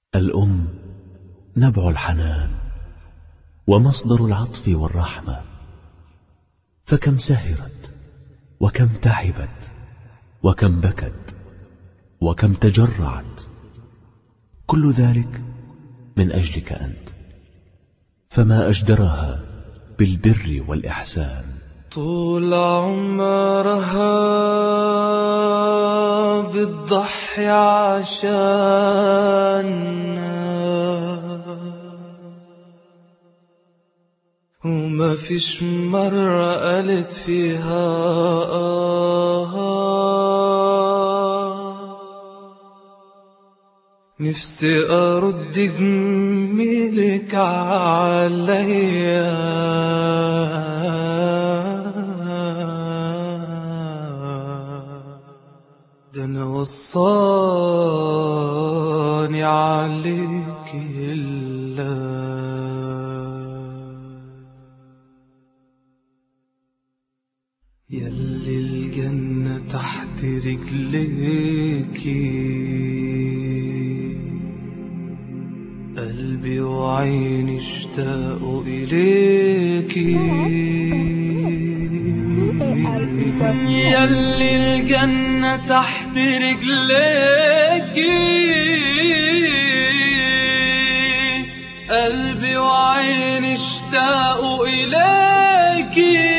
الأم نبع الحنان ومصدر العطف والرحمة، فكم سهرت وكم تعبت وكم بكت وكم تجرعت، كل ذلك من أجلك أنت، فما أجدرها بالبر والإحسان. طول عمرها بتضحي عشاننا، وما فيش مرة قالت فيها نفسي أرد جميلك عليا، ده أنا وصاني عليك ياللي الجنة تحت رجليكي، قلبي وعيني اشتاقوا إليكي، ياللي الجنة تحت رجليكي، قلبي وعيني اشتاقوا إليكي،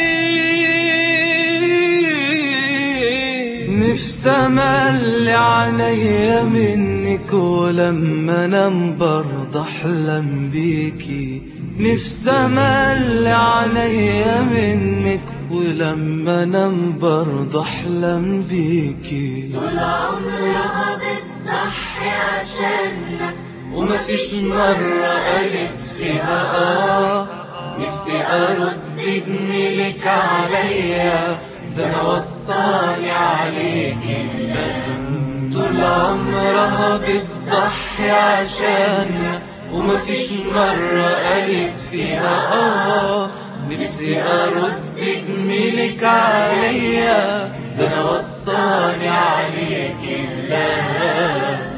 نفسي أملي عينيا منك ولما انام برضه احلم بيكي، نفسي أملي عينيا منك ولما انام برضه احلم بيكي. طول عمرها بتضحي عشاننا ومفيش مرة قالت فيها نفسي أرد جميلك عليا، ده أنا وصاني عليك اللهم. طول عمرها بتضحي عشاننا ومفيش مرة قالت فيها نفسي أرد جميلك عليا، ده أنا وصاني عليك الله.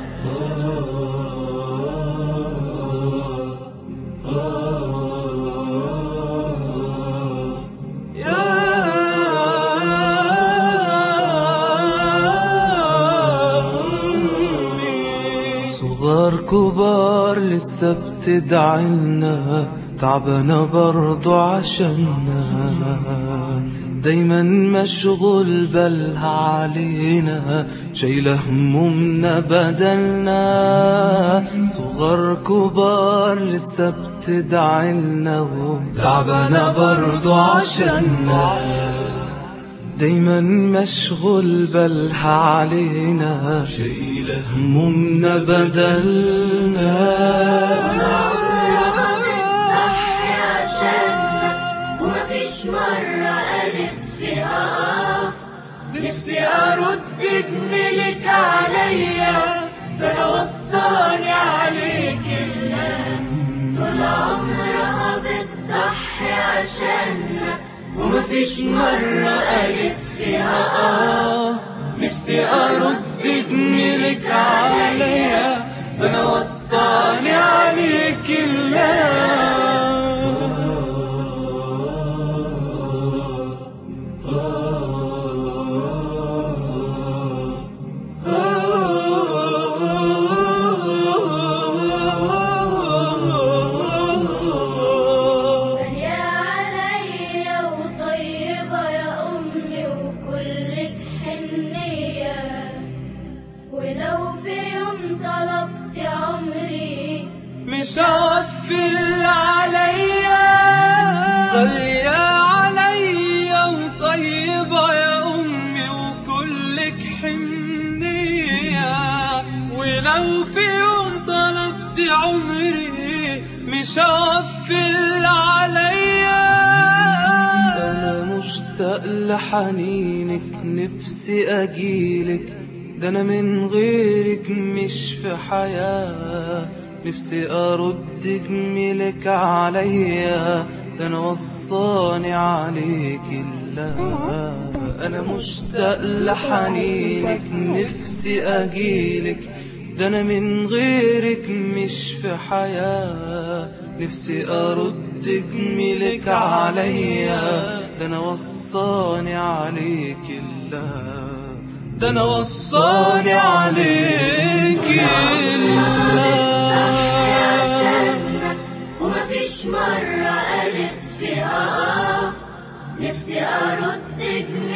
صغار كبار لسه بتدعيلنا، تعبانة برضو عشاننا، دايما مشغول بالها علينا، شايلة همومنا بدلنا. صغار كبار لسه بتدعيلنا، تعبانة برضو عشاننا، دايما مشغول بالها علينا، شايلة همومنا بدلنا. عمرها بتضحي عشاننا ومفيش مرة قالت فيها نفسي أرد جميلك عليا، ده أنا وصاني عليك الله. طول عمرها بتضحي عشاننا ومفيش مرة قالت فيها نفسي أرد جميلك عليا، ده أنا وصاني عليك الله. ولو في يوم طلبت عمري مش هوفي اللي عليا، غالية عليا وطيبة يا أمي وكلك حنية، ولو في يوم طلبت عمري مش هوفي اللي عليا. أنا مشتاق لحنينك نفسي أجيلك، ده أنا من غيرك مش في حياة، نفسي أرد جميلك عليا، ده أنا وصاني عليك الله. أنا مشتاق لحنينك نفسي أجيلك، ده أنا من غيرك مش مش في حياة. نفسي أرد جميلك عليا، ده أنا وصاني عليك الله، ده أنا وصاني عليك الله. عشانك ومفيش مرة قالت فيها نفسي أرد جميلك